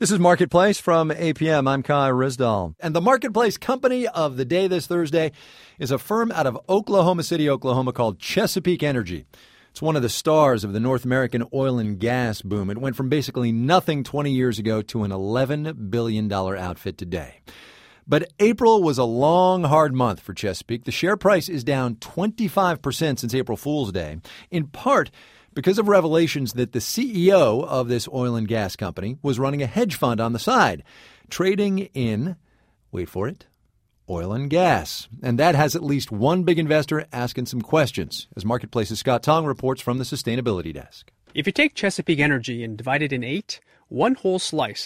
This is Marketplace from APM. I'm Kai Rizdal. And the Marketplace company of the day this Thursday is a firm out of Oklahoma City, Oklahoma called Chesapeake Energy. It's one of the stars of the North American oil and gas boom. It went from basically nothing 20 years ago to an $11 billion outfit today. But April was a long, hard month for Chesapeake. The share price is down 25% since April Fool's Day, in part because of revelations that the CEO of this oil and gas company was running a hedge fund on the side, trading in, wait for it, oil and gas. And that has at least one big investor asking some questions, as Marketplace's Scott Tong reports from the Sustainability Desk. If you take Chesapeake Energy and divide it in 8, one whole slice,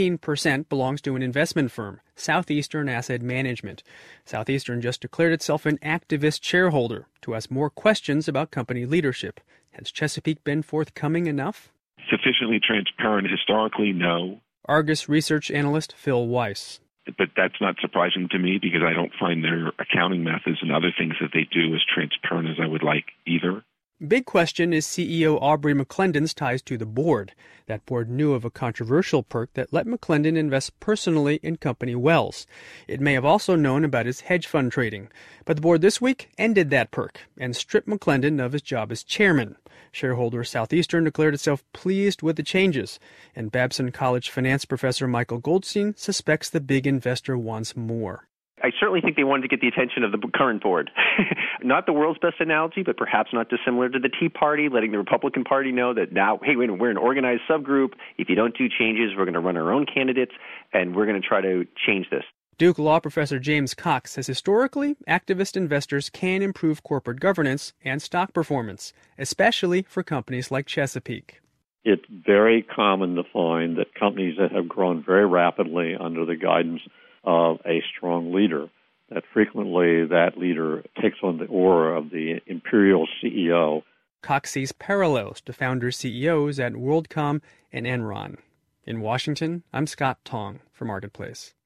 13%, belongs to an investment firm, Southeastern Asset Management. Southeastern just declared itself an activist shareholder to ask more questions about company leadership. Has Chesapeake been forthcoming enough? Sufficiently transparent historically, no. Argus research analyst Phil Weiss. But that's not surprising to me because I don't find their accounting methods and other things that they do as transparent as I would like either. Big question is CEO Aubrey McClendon's ties to the board. That board knew of a controversial perk that let McClendon invest personally in company wells. It may have also known about his hedge fund trading. But the board this week ended that perk and stripped McClendon of his job as chairman. Shareholder Southeastern declared itself pleased with the changes, and Babson College finance professor Michael Goldstein suspects the big investor wants more. I certainly think they wanted to get the attention of the current board. Not the world's best analogy, but perhaps not dissimilar to the Tea Party, letting the Republican Party know that now, hey, we're an organized subgroup. If you don't do changes, we're going to run our own candidates, and we're going to try to change this. Duke law professor James Cox says historically, activist investors can improve corporate governance and stock performance, especially for companies like Chesapeake. It's very common to find that companies that have grown very rapidly under the guidance of a strong leader, that frequently that leader takes on the aura of the imperial CEO. Cox sees parallels to founder CEOs at WorldCom and Enron. In Washington, I'm Scott Tong for Marketplace.